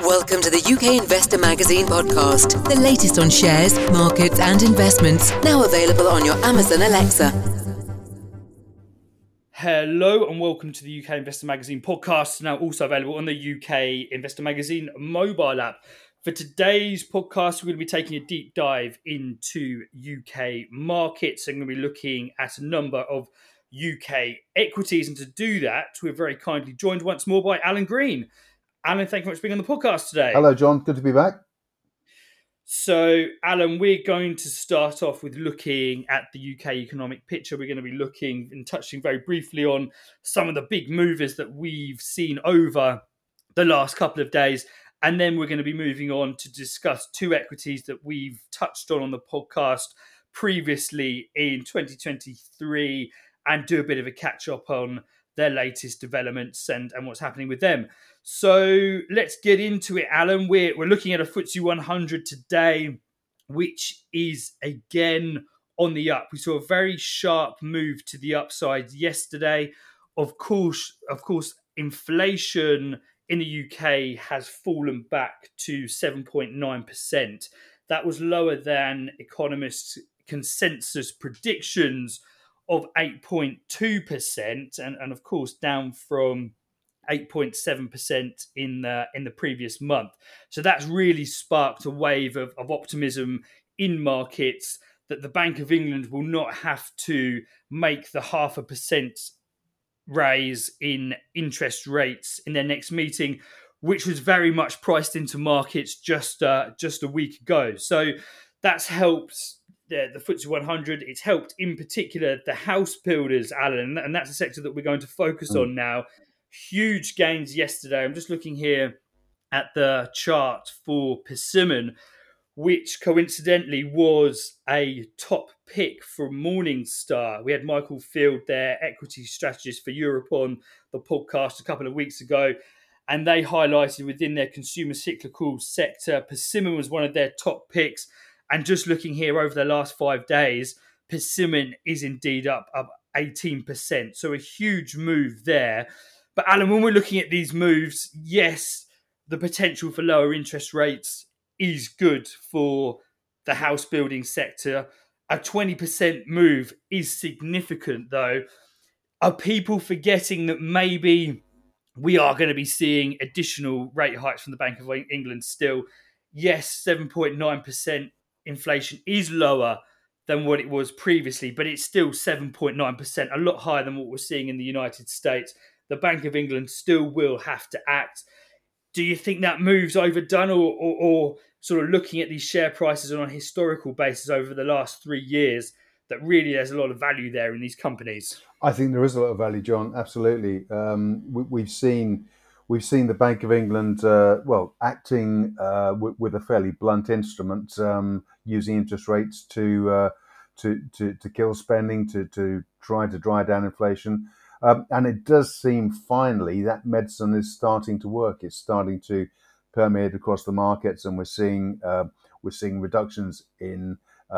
Welcome to the UK Investor Magazine podcast, the latest on shares, markets and investments, now available on your Amazon Alexa. Hello and welcome to the UK Investor Magazine podcast, now also available on the UK Investor Magazine mobile app. For today's podcast, we're going to be taking a deep dive into UK markets and going to be looking at a number of UK equities. And to do that, we're very kindly joined once more by Alan Green. Alan, thank you much for being on the podcast today. Hello, John. Good to be back. So, Alan, we're going to start off with looking at the UK economic picture. We're going to be looking and touching very briefly on some of the big movers that we've seen over the last couple of days. And then we're going to be moving on to discuss two equities that we've touched on the podcast previously in 2023 and do a bit of a catch up on their latest developments and what's happening with them. So let's get into it, Alan. We're looking at a FTSE 100 today, which is again on the up. We saw a very sharp move to the upside yesterday. Of course, inflation in the UK has fallen back to 7.9%. That was lower than economists' consensus predictions of 8.2%, and of course down from 8.7% in the previous month. So that's really sparked a wave of optimism in markets that the Bank of England will not have to make the 0.5% raise in interest rates in their next meeting, which was very much priced into markets just a week ago. So that's helped the FTSE 100. It's helped in particular the house builders, Alan, and that's a sector that we're going to focus on now. Huge gains yesterday. I'm just looking here at the chart for Persimmon, which coincidentally was a top pick from Morningstar. We had Michael Field, their equity strategist for Europe, on the podcast a couple of weeks ago, and they highlighted within their consumer cyclical sector, Persimmon was one of their top picks. And just looking here over the last 5 days, Persimmon is indeed up 18%. So a huge move there. But Alan, when we're looking at these moves, yes, the potential for lower interest rates is good for the house building sector. A 20% move is significant, though. Are people forgetting that maybe we are going to be seeing additional rate hikes from the Bank of England still? Yes, 7.9% inflation is lower than what it was previously, but it's still 7.9%, a lot higher than what we're seeing in the United States. The Bank of England still will have to act. Do you think that move's overdone, or sort of looking at these share prices on a historical basis over the last 3 years, that really there's a lot of value there in these companies? I think there is a lot of value, John. Absolutely. We've seen the Bank of England acting with a fairly blunt instrument, using interest rates to kill spending, to try to drive down inflation. And it does seem finally that medicine is starting to work. It's starting to permeate across the markets, and we're seeing reductions in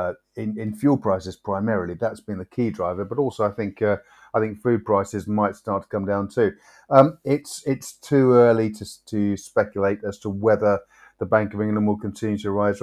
fuel prices primarily. That's been the key driver, but also I think food prices might start to come down too. It's too early to speculate as to whether the Bank of England will continue to raise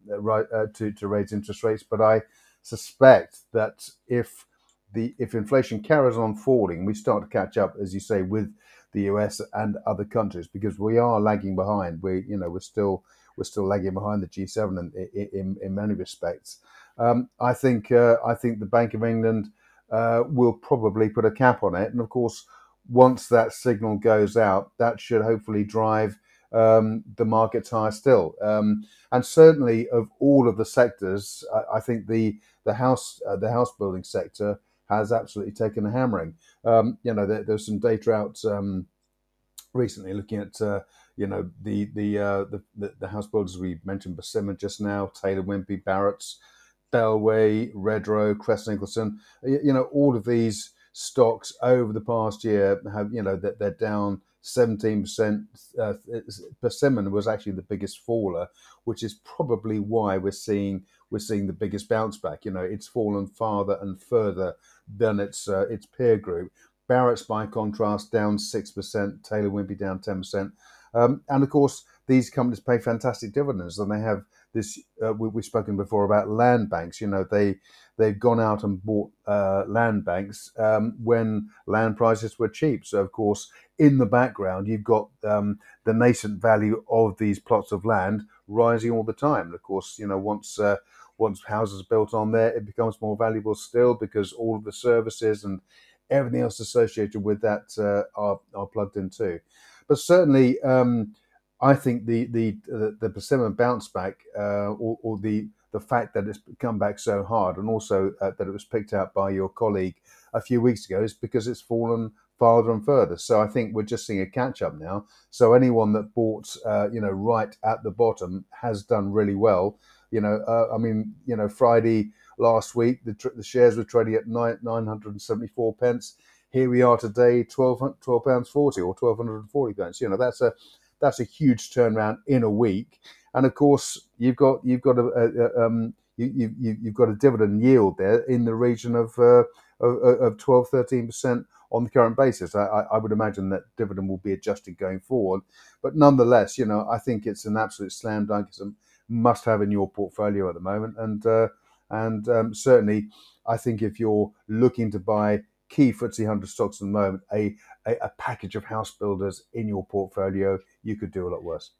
interest rates, but I suspect that if inflation carries on falling, we start to catch up, as you say, with the US and other countries, because we are lagging behind. We're still lagging behind the G7 in many respects. I think the Bank of England will probably put a cap on it, and of course, once that signal goes out, that should hopefully drive the markets higher still. And certainly, of all of the sectors, I think the house building sector has absolutely taken a hammering. There's some data out recently looking at the house builders we mentioned, Persimmon just now, Taylor Wimpey, Barratt's, Bellway, Redrow, Crest Nicholson. All of these stocks over the past year have, that they're down 17%. Persimmon was actually the biggest faller, which is probably why we're seeing the biggest bounce back. It's fallen farther and further than its peer group. Barratt's, by contrast, down 6%. Taylor Wimpey down 10%. And of course, these companies pay fantastic dividends, and they have this. We've spoken before about land banks. They've gone out and bought land banks when land prices were cheap. So of course, in the background, you've got the nascent value of these plots of land rising all the time. And of course, once houses are built on there, it becomes more valuable still because all of the services and everything else associated with that are plugged in too. But certainly, I think the persimmon bounce back, or the fact that it's come back so hard, and also that it was picked out by your colleague a few weeks ago, is because it's fallen farther and further. So I think we're just seeing a catch up now. So anyone that bought, right at the bottom has done really well. Friday last week, the shares were trading at 974 pence. Here we are today, £12.40 or 1240 pence. That's a huge turnaround in a week. And of course, you've got you've got a dividend yield there in the region of 12-13% on the current basis. I would imagine that dividend will be adjusted going forward, but nonetheless, I think it's an absolute slam dunk. It's a must have in your portfolio at the moment, and certainly, I think if you're looking to buy key FTSE 100 stocks at the moment, a package of house builders in your portfolio, you could do a lot worse.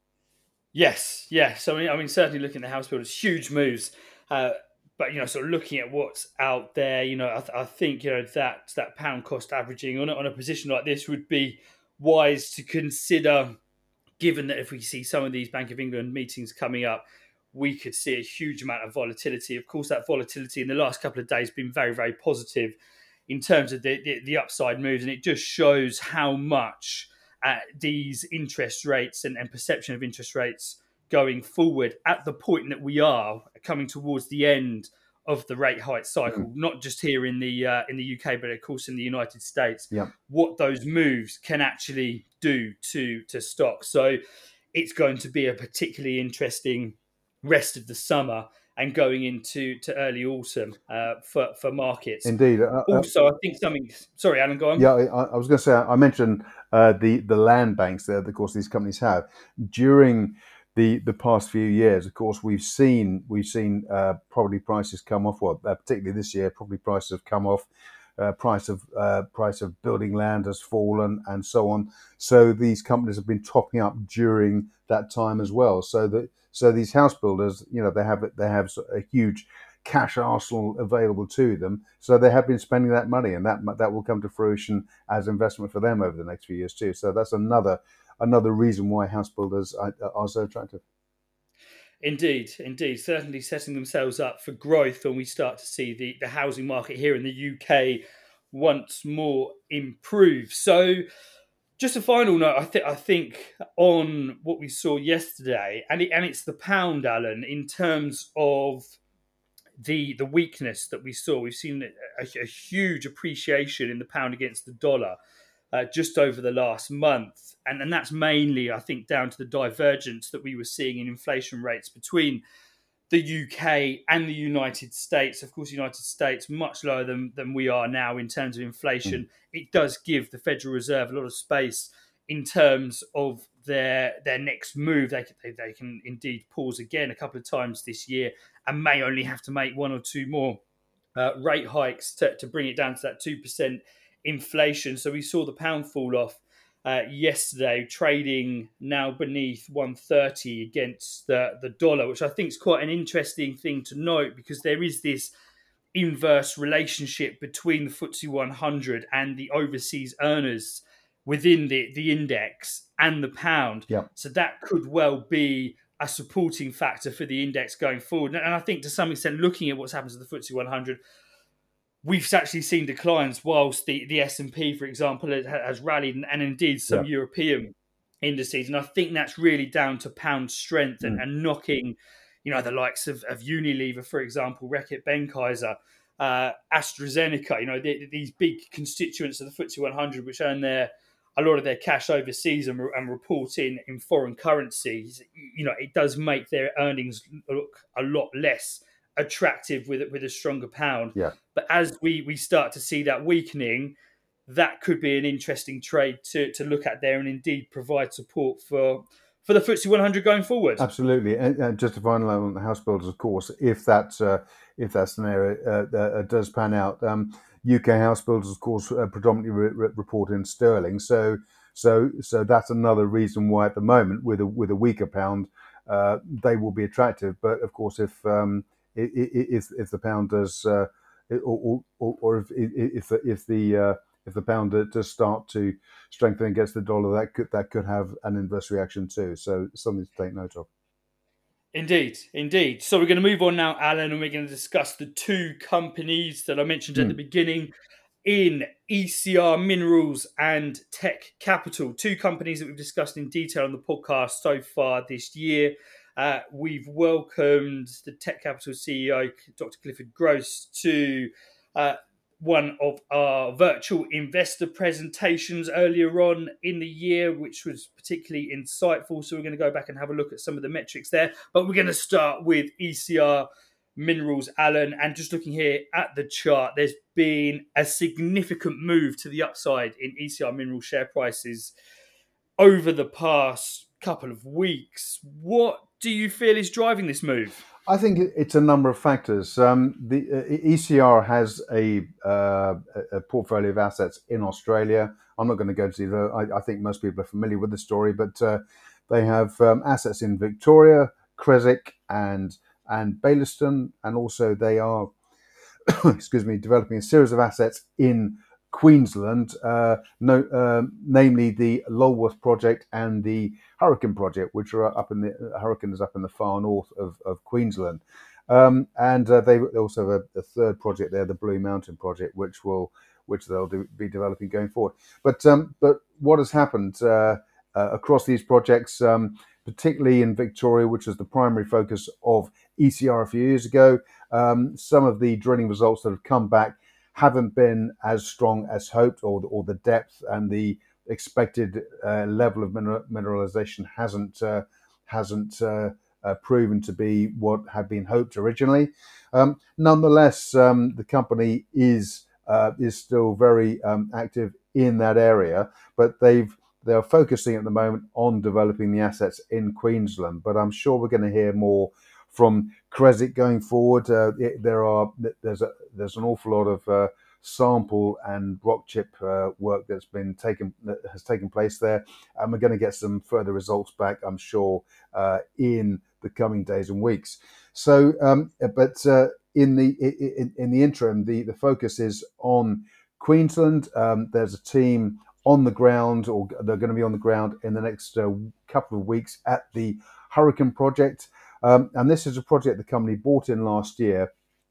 Yes. I mean, certainly looking at the house builders, huge moves. But sort of looking at what's out there, I think that pound cost averaging on a position like this would be wise to consider. Given that if we see some of these Bank of England meetings coming up, we could see a huge amount of volatility. Of course, that volatility in the last couple of days has been very, very positive in terms of the upside moves, and it just shows how much these interest rates and perception of interest rates going forward at the point that we are coming towards the end of the rate hike cycle, not just here in the UK, but of course in the United States, what those moves can actually do to stocks. So it's going to be a particularly interesting rest of the summer and going into early autumn for markets. Indeed. Also, I think something. Sorry, Alan, go on. Yeah, I was going to say, I mentioned the land banks that, of course, these companies have during the past few years. Of course, we've seen property prices come off. Well, particularly this year, property prices have come off. Price of building land has fallen, and so on. So these companies have been topping up during that time as well. So these house builders, they have a huge cash arsenal available to them. So they have been spending that money, and that will come to fruition as investment for them over the next few years too. So that's another reason why house builders are so attractive. Indeed. Certainly setting themselves up for growth when we start to see the housing market here in the UK once more improve. So just a final note, I think on what we saw yesterday, and it's the pound, Alan, in terms of the weakness that we saw. We've seen a huge appreciation in the pound against the dollar just over the last month. And that's mainly, I think, down to the divergence that we were seeing in inflation rates between the UK and the United States. Of course, the United States much lower than we are now in terms of inflation. It does give the Federal Reserve a lot of space in terms of their next move. They can indeed pause again a couple of times this year and may only have to make one or two more rate hikes to bring it down to that 2% inflation. So we saw the pound fall off yesterday, trading now beneath 130 against the dollar, which I think is quite an interesting thing to note, because there is this inverse relationship between the FTSE 100 and the overseas earners within the index and the pound. So that could well be a supporting factor for the index going forward. And I think to some extent, looking at what's happened to the FTSE 100, we've actually seen declines whilst the S&P, for example, has rallied, and indeed some European indices. And I think that's really down to pound strength and knocking, the likes of Unilever, for example, Reckitt Benckiser, AstraZeneca, these big constituents of the FTSE 100, which earn a lot of their cash overseas and report in foreign currencies. It does make their earnings look a lot less attractive with a stronger pound. But as we start to see that weakening, that could be an interesting trade to look at there, and indeed provide support for for the FTSE 100 going forward. Absolutely, and just to finalise on the house builders, of course, if that scenario does pan out, UK house builders, of course, predominantly report in sterling. So that's another reason why at the moment, with a weaker pound, they will be attractive. But of course, if the pound does, or if the pound does start to strengthen against the dollar, that could have an inverse reaction too. So something to take note of. Indeed. So we're going to move on now, Alan, and we're going to discuss the two companies that I mentioned at the beginning in ECR Minerals and Teck Capital. Two companies that we've discussed in detail on the podcast so far this year. We've welcomed the Teck Capital CEO, Dr. Clifford Gross, to one of our virtual investor presentations earlier on in the year, which was particularly insightful. So we're going to go back and have a look at some of the metrics there. But we're going to start with ECR Minerals, Alan. And just looking here at the chart, there's been a significant move to the upside in ECR Minerals share prices over the past couple of weeks. What do you feel is driving this move? I think it's a number of factors. The ECR has a portfolio of assets in Australia. I'm not going to go into I think most people are familiar with the story, but they have assets in Victoria, Creswick, and Baillieston, and also they are, developing a series of assets in Queensland, namely the Lulworth project and the Hurricane project, which are Hurricane is up in the far north of Queensland, and they also have a third project there, the Blue Mountain project, which they'll be developing going forward. But what has happened across these projects, particularly in Victoria, which was the primary focus of ECR a few years ago, some of the drilling results that have come back haven't been as strong as hoped, or the depth and the expected level of mineralization hasn't proven to be what had been hoped originally. Nonetheless, the company is still very active in that area, but they're focusing at the moment on developing the assets in Queensland. But I'm sure we're going to hear more from Creswick going forward. There's an awful lot of sample and rock chip work that has taken place there, and we're going to get some further results back, I'm sure, in the coming days and weeks. So, but in the interim, the focus is on Queensland. There's a team on the ground, or they're going to be on the ground in the next couple of weeks at the Hurricane project. And this is a project the company bought in last year.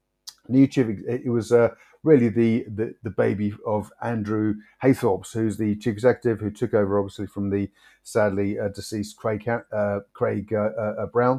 It was really the baby of Andrew Haythorpe, who's the chief executive, who took over obviously from the sadly deceased Craig Brown.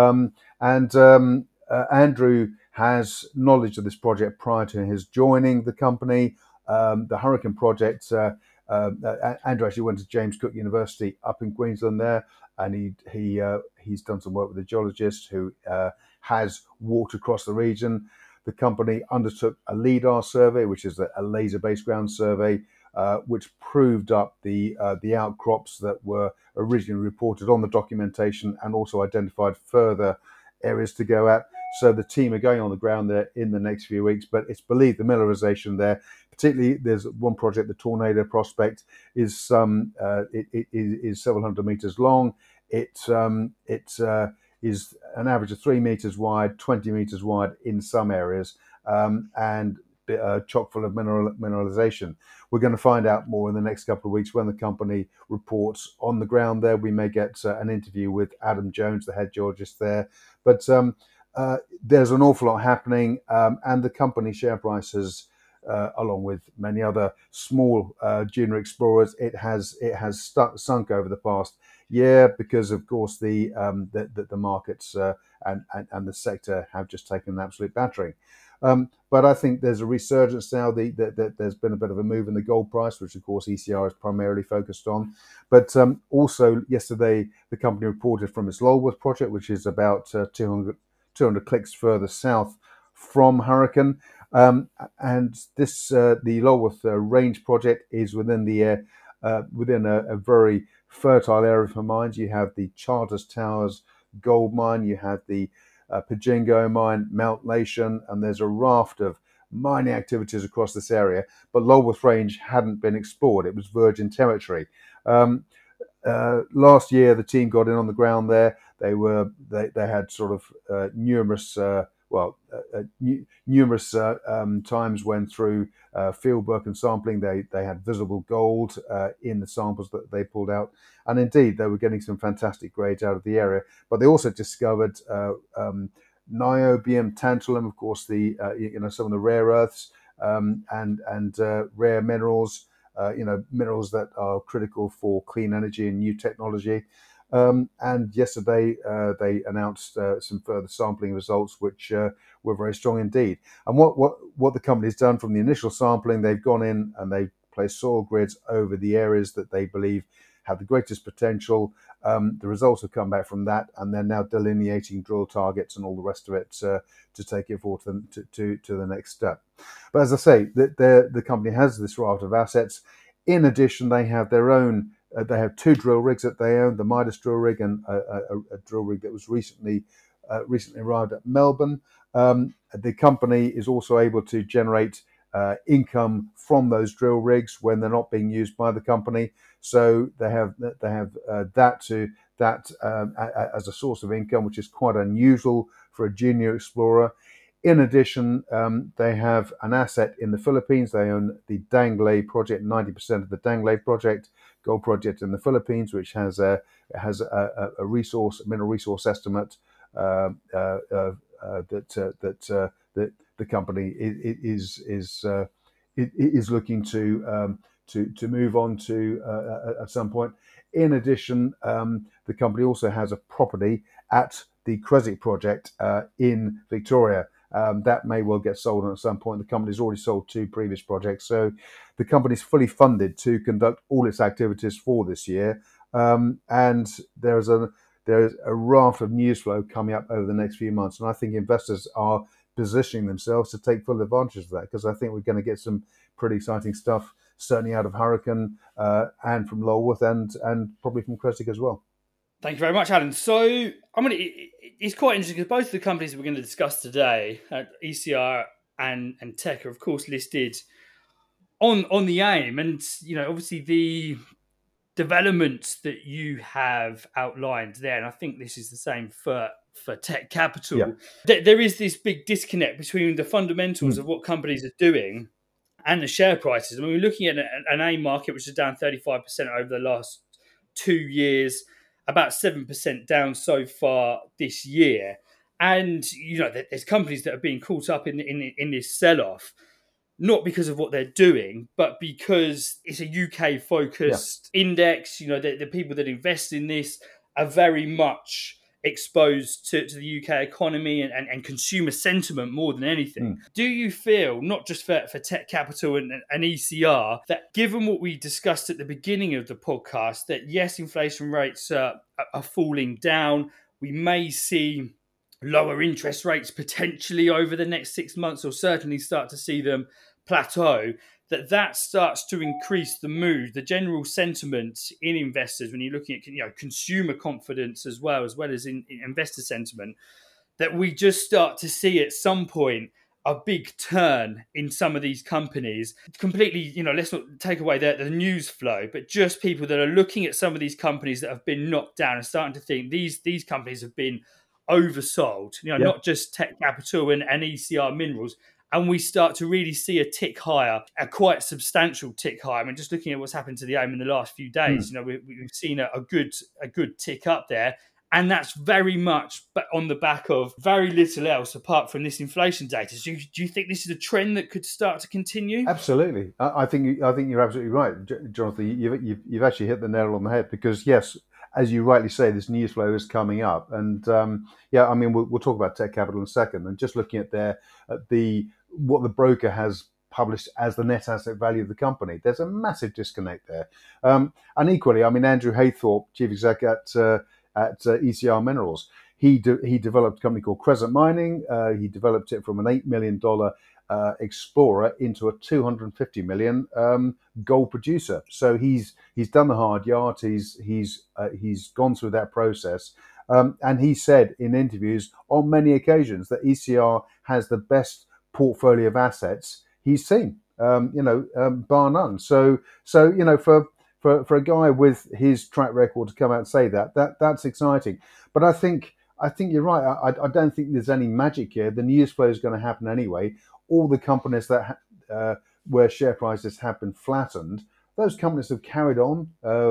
Andrew has knowledge of this project prior to his joining the company. The Hurricane project, Andrew actually went to James Cook University up in Queensland there, and he's done some work with a geologist who has walked across the region. The company undertook a LIDAR survey, which is a laser-based ground survey, which proved up the outcrops that were originally reported on the documentation, and also identified further areas to go at. So the team are going on the ground there in the next few weeks, but it's believed the mineralization there, particularly there's one project, the Tornado Prospect, is it is several hundred meters long. It is an average of 3 meters wide, 20 meters wide in some areas, and chock full of mineralization. We're going to find out more in the next couple of weeks when the company reports on the ground there. We may get an interview with Adam Jones, the head geologist there. But there's an awful lot happening, and the company share prices, along with many other small junior explorers, it has sunk over the past year because, of course, the markets and the sector have just taken an absolute battering. But I think there's a resurgence now. There's been a bit of a move in the gold price, which of course ECR is primarily focused on. But also yesterday, the company reported from its Lulworth project, which is about 200 clicks further south from Hurricane. And this the Lulworth Range project is within a very fertile area for mines. You have the Charters Towers gold mine, you have the Pajengo mine, Mount Nation, and there's a raft of mining activities across this area. But Lulworth Range hadn't been explored; it was virgin territory. Last year, the team got in on the ground there. They had sort of numerous times when through field work and sampling they had visible gold in the samples that they pulled out, and indeed they were getting some fantastic grades out of the area. But they also discovered niobium, tantalum, of course, the some of the rare earths and rare minerals. Minerals that are critical for clean energy and new technology. And yesterday they announced some further sampling results, which were very strong indeed. And what the company's done from the initial sampling, they've gone in and they've placed soil grids over the areas that they believe have the greatest potential. The results have come back from that, and they're now delineating drill targets and all the rest of it to take it forward to the next step. But as I say, the company has this raft of assets. In addition, they have their own. They have two drill rigs that they own: the Midas drill rig and a drill rig that was recently arrived at Melbourne. The company is also able to generate income from those drill rigs when they're not being used by the company. So they have that as a source of income, which is quite unusual for a junior explorer. In addition, they have an asset in the Philippines. They own the Danglay project, 90% of the Danglay project, gold project in the Philippines, which has a mineral resource estimate that the company is looking to move on to at some point. In addition, the company also has a property at the Creswick project in Victoria. That may well get sold at some point. The company's already sold two previous projects, so the company's fully funded to conduct all its activities for this year. And there's a raft of news flow coming up over the next few months, and I think investors are positioning themselves to take full advantage of that, because I think we're going to get some pretty exciting stuff, certainly out of Hurricane and from Lulworth and probably from Creswick as well. Thank you very much, Alan. So, it's quite interesting because both of the companies we're going to discuss today, ECR and Teck, are of course listed on the AIM, and obviously the developments that you have outlined there, and I think this is the same for Teck Capital. Yeah. There is this big disconnect between the fundamentals of what companies are doing and the share prices. We're looking at an AIM market which is down 35% over the last 2 years, about 7% down so far this year. And, there's companies that are being caught up in this sell-off, not because of what they're doing, but because it's a UK-focused index. The people that invest in this are very much exposed to the UK economy and consumer sentiment more than anything. Do you feel, not just for Teck Capital and ECR, that given what we discussed at the beginning of the podcast, that yes, inflation rates are falling down, we may see lower interest rates potentially over the next 6 months, or certainly start to see them plateau, that starts to increase the mood, the general sentiment in investors when you're looking at consumer confidence as well as in investor sentiment, that we just start to see at some point a big turn in some of these companies. Completely, let's not take away the news flow, but just people that are looking at some of these companies that have been knocked down and starting to think these companies have been oversold, not just Teck Capital and ECR Minerals. And we start to really see a tick higher, a quite substantial tick higher. Just looking at what's happened to the AIM in the last few days, we've seen a good tick up there. And that's very much on the back of very little else apart from this inflation data. So do you think this is a trend that could start to continue? Absolutely. I think you're absolutely right, Jonathan. You've actually hit the nail on the head, because yes, as you rightly say, this news flow is coming up, and we'll talk about Teck Capital in a second. And just looking at what the broker has published as the net asset value of the company, there's a massive disconnect there. And equally, Andrew Haythorpe, chief exec at ECR Minerals, he developed a company called Crescent Mining. He developed it from an $8 million explorer into a 250 million gold producer. So he's done the hard yards. He's gone through that process, and he said in interviews on many occasions that ECR has the best portfolio of assets he's seen. Bar none. So for a guy with his track record to come out and say that's exciting. But I think you're right. I don't think there's any magic here. The news flow is going to happen anyway. All the companies that where share prices have been flattened, those companies have carried on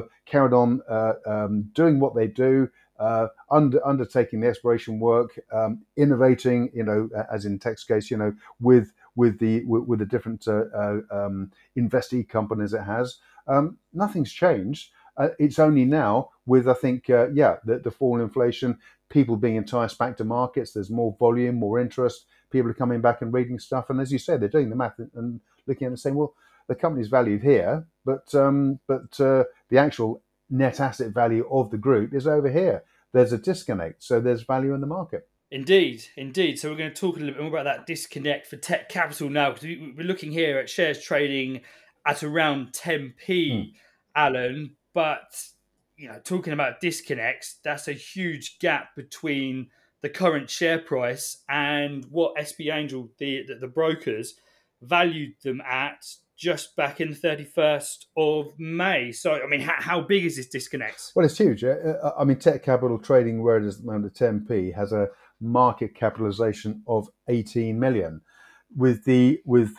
doing what they do, undertaking the exploration work, innovating. As in Tech's case, with the different investee companies it has. Nothing's changed. It's only now with, I think, the fall in inflation, people being enticed back to markets. There's more volume, more interest. People are coming back and reading stuff, and as you said, they're doing the math and looking at it and saying, well, the company's valued here, but the actual net asset value of the group is over here. There's a disconnect, so there's value in the market. Indeed. So we're going to talk a little bit more about that disconnect for Tech Capital now, because we're looking here at shares trading at around 10p, Alan. But talking about disconnects, that's a huge gap between the current share price and what SP Angel, the brokers, valued them at just back in the 31st of May. So, I mean, how big is this disconnect? Well, it's huge. I mean, Tech Capital trading where it is at the moment at 10p has a market capitalization of 18 million. With the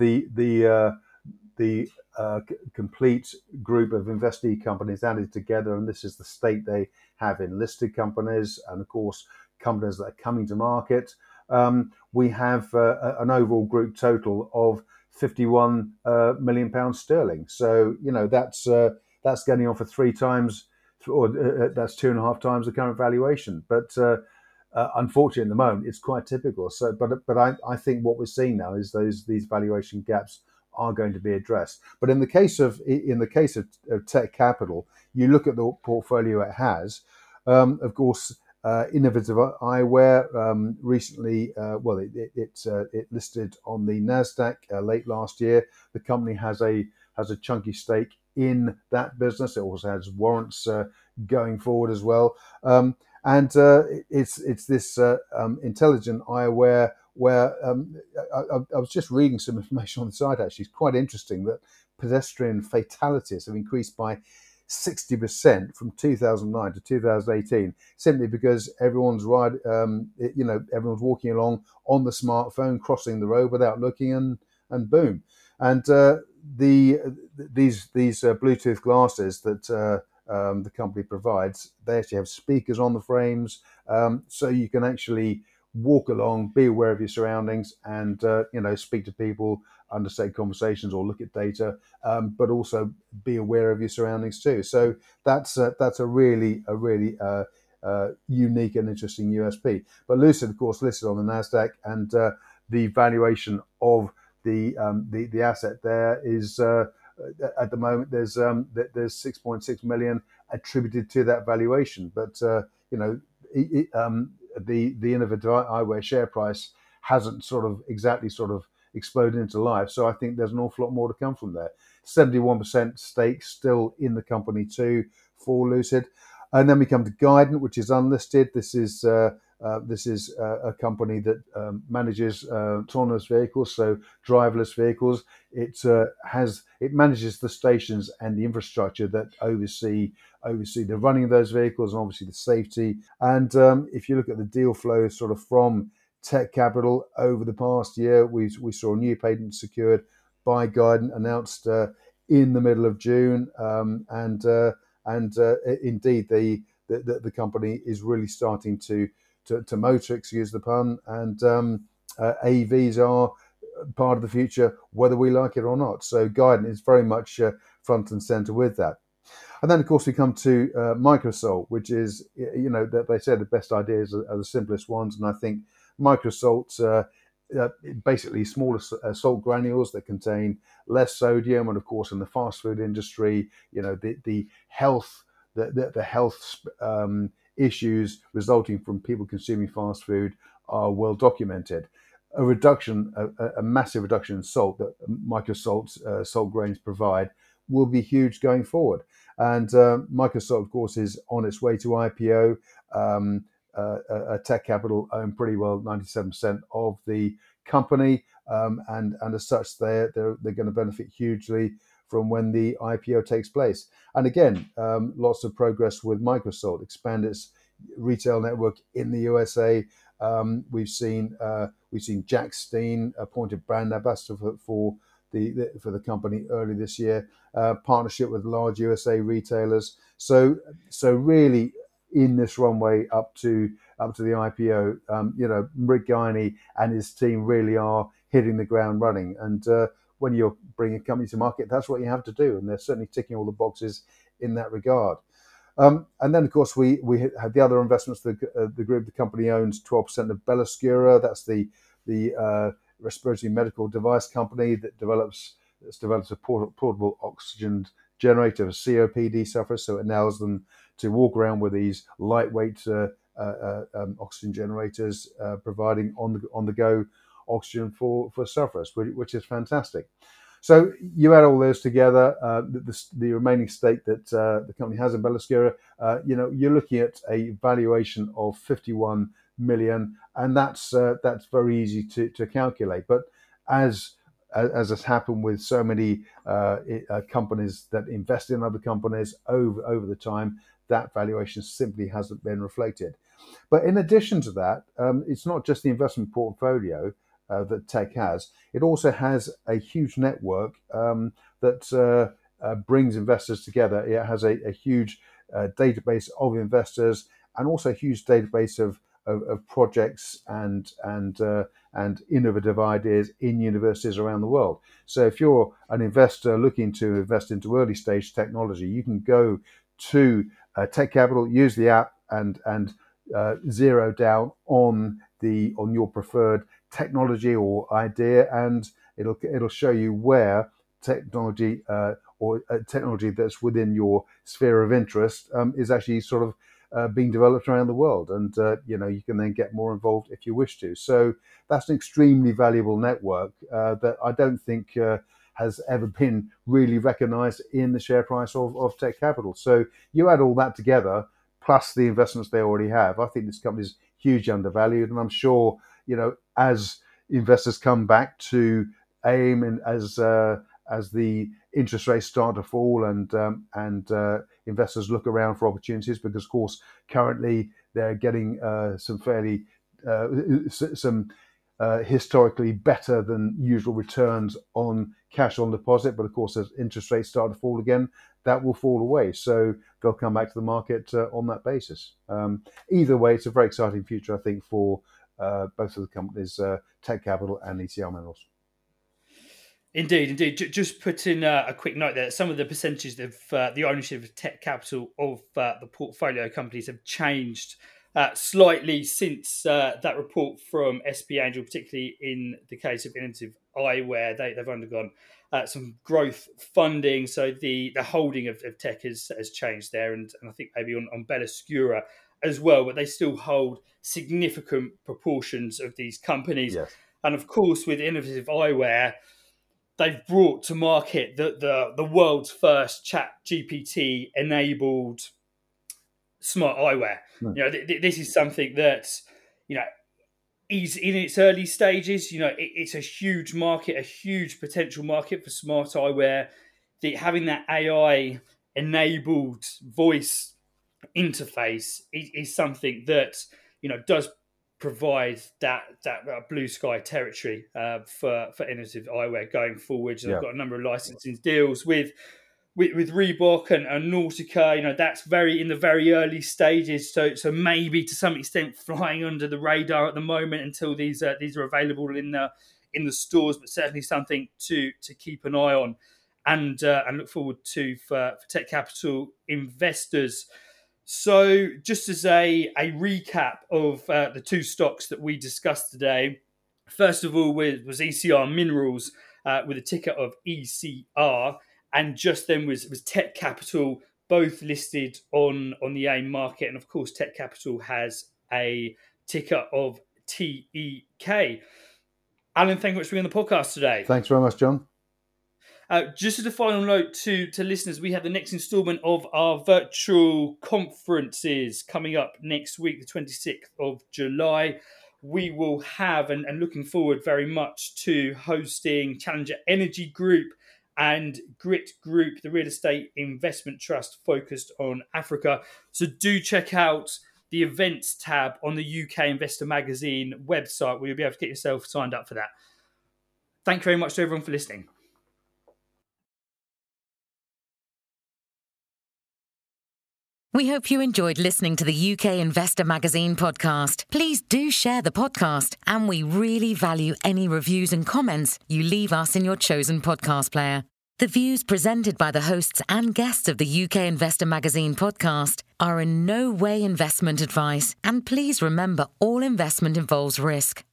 complete group of investee companies added together, and this is the stake they have in listed companies and, of course, companies that are coming to market, we have an overall group total of 51 million pounds sterling. So that's getting on for 3 times, or that's 2.5 times the current valuation. But unfortunately, at the moment, it's quite typical. So, but I think what we're seeing now is these valuation gaps are going to be addressed. But in the case of Tech Capital, you look at the portfolio it has. Of course, Innovative Eyewear recently, it listed on the Nasdaq late last year. The company has a chunky stake in that business. It also has warrants going forward as well. And it's this Intelligent Eyewear where I was just reading some information on the site. Actually, it's quite interesting that pedestrian fatalities have increased by 60% from 2009 to 2018, simply because everyone's everyone's walking along on the smartphone, crossing the road without looking, and boom. And these Bluetooth glasses that the company provides, they actually have speakers on the frames, so you can actually walk along, be aware of your surroundings, and speak to people, understand conversations, or look at data, but also be aware of your surroundings too. So that's a really unique and interesting USP. But Lucid, of course, listed on the Nasdaq, and the valuation of the asset there is at the moment there's 6.6 million attributed to that valuation. But the Innovative Eyewear share price hasn't exactly exploded into life. So I think there's an awful lot more to come from there. 71% stake still in the company too for Lucid. And then we come to Guidant, which is unlisted. This is a company that manages autonomous vehicles, so driverless vehicles. It manages the stations and the infrastructure that oversee the running of those vehicles and obviously the safety. And if you look at the deal flow from Tech Capital over the past year, we saw a new patent secured by Guidant announced in the middle of June, and indeed the company is really starting to motor, excuse the pun, and AVs are part of the future, whether we like it or not. So Guidant is very much front and center with that. And then, of course, we come to Microsalt, which is, that they said the best ideas are the simplest ones. And I think Microsalt, basically smaller salt granules that contain less sodium. And, of course, in the fast food industry, the health issues resulting from people consuming fast food are well documented. a reduction, a massive reduction in salt that microsalts, salt grains provide will be huge going forward. And Microsalt, of course, is on its way to IPO. Tech Capital own pretty well 97% of the company, and as such, they're going to benefit hugely from when the IPO takes place. And again, lots of progress with Microsalt, expand its retail network in the USA. We've seen Jack Steen appointed brand ambassador for the company early this year. Partnership with large USA retailers. So really in this runway up to the IPO, Rick Guiney and his team really are hitting the ground running. And when you're bringing a company to market, that's what you have to do, and they're certainly ticking all the boxes in that regard. And then, of course, we had the other investments. The group, the company owns 12% of Bellascura. That's the respiratory medical device company that develops a portable oxygen generator for COPD sufferers. So it allows them to walk around with these lightweight oxygen generators, providing on the go oxygen for sufferers, which is fantastic. So you add all those together, the remaining stake that the company has in Bellascura, you're looking at a valuation of 51 million, and that's very easy to calculate. But as has happened with so many companies that invest in other companies over the time, that valuation simply hasn't been reflected. But in addition to that, it's not just the investment portfolio that Tech has. It also has a huge network that brings investors together. It has a huge database of investors, and also a huge database of projects and innovative ideas in universities around the world. So if you're an investor looking to invest into early stage technology, you can go to Tech Capital, use the app, and zero down on your preferred technology or idea, and it'll show you where technology or technology that's within your sphere of interest is actually sort of being developed around the world, and you can then get more involved if you wish to. So that's an extremely valuable network that I don't think has ever been really recognized in the share price of Tech Capital. So you add all that together, plus the investments they already have, I think this company is hugely undervalued, and I'm sure as investors come back to AIM, and as the interest rates start to fall, and investors look around for opportunities, because of course currently they're getting some fairly historically better than usual returns on cash on deposit. But of course, as interest rates start to fall again, that will fall away. So they'll come back to the market on that basis. Either way, it's a very exciting future, I think, for both of the companies, Tech Capital and ECR Minerals. Indeed. Just put in a quick note there. Some of the percentages of the ownership of Tech Capital of the portfolio companies have changed slightly since that report from SP Angel, particularly in the case of Innovative Eyewear. They've undergone some growth funding, so the holding of Tech has changed there, and I think maybe on Bellascura as well, but they still hold significant proportions of these companies. Yes. And of course, with Innovative Eyewear, they've brought to market the world's first ChatGPT enabled smart eyewear. This is something that is in its early stages. It's a huge market, a huge potential market for smart eyewear. Having that AI enabled voice interface is something that does provide that blue sky territory for Innovative Eyewear going forward. So they've got a number of licensing deals with Reebok and Nautica. That's in the very early stages. So maybe to some extent flying under the radar at the moment until these are available in the stores, but certainly something to keep an eye on and look forward to for Tech Capital investors. So just as a recap of the two stocks that we discussed today, first of all was ECR Minerals with a ticker of ECR, and just then was Tech Capital, both listed on the AIM market. And of course, Tech Capital has a ticker of TEK. Alan, thank you much for being on the podcast today. Thanks very much, John. Just as a final note to listeners, we have the next instalment of our virtual conferences coming up next week, the 26th of July. We will have, and looking forward very much to hosting Challenger Energy Group and Grit Group, the real estate investment trust focused on Africa. So do check out the events tab on the UK Investor Magazine website, where you'll be able to get yourself signed up for that. Thank you very much to everyone for listening. We hope you enjoyed listening to the UK Investor Magazine podcast. Please do share the podcast, and we really value any reviews and comments you leave us in your chosen podcast player. The views presented by the hosts and guests of the UK Investor Magazine podcast are in no way investment advice, and please remember all investment involves risk.